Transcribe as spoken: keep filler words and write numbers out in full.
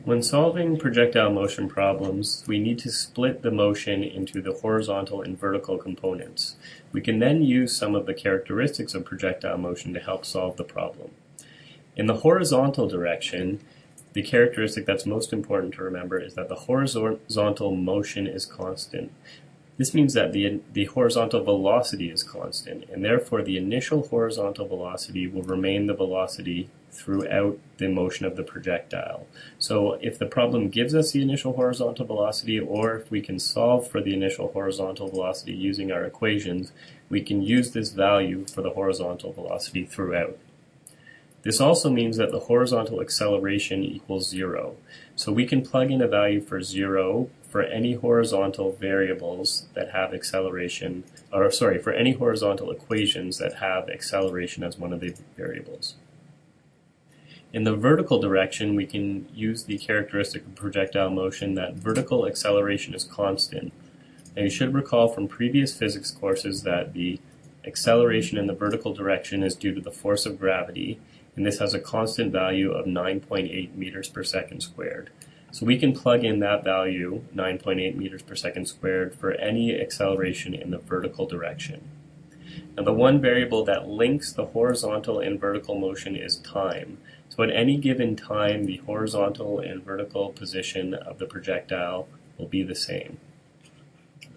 When solving projectile motion problems, we need to split the motion into the horizontal and vertical components. We can then use some of the characteristics of projectile motion to help solve the problem. In the horizontal direction, the characteristic that's most important to remember is that the horizontal motion is constant. This means that the, the horizontal velocity is constant, and therefore the initial horizontal velocity will remain the velocity throughout the motion of the projectile. So if the problem gives us the initial horizontal velocity, or if we can solve for the initial horizontal velocity using our equations, we can use this value for the horizontal velocity throughout. This also means that the horizontal acceleration equals zero. So we can plug in a value for zero for any horizontal variables that have acceleration, or sorry, for any horizontal equations that have acceleration as one of the variables. In the vertical direction, we can use the characteristic of projectile motion that vertical acceleration is constant. Now you should recall from previous physics courses that the acceleration in the vertical direction is due to the force of gravity, and this has a constant value of nine point eight meters per second squared. So we can plug in that value, nine point eight meters per second squared, for any acceleration in the vertical direction. Now the one variable that links the horizontal and vertical motion is time. So at any given time, the horizontal and vertical position of the projectile will be the same.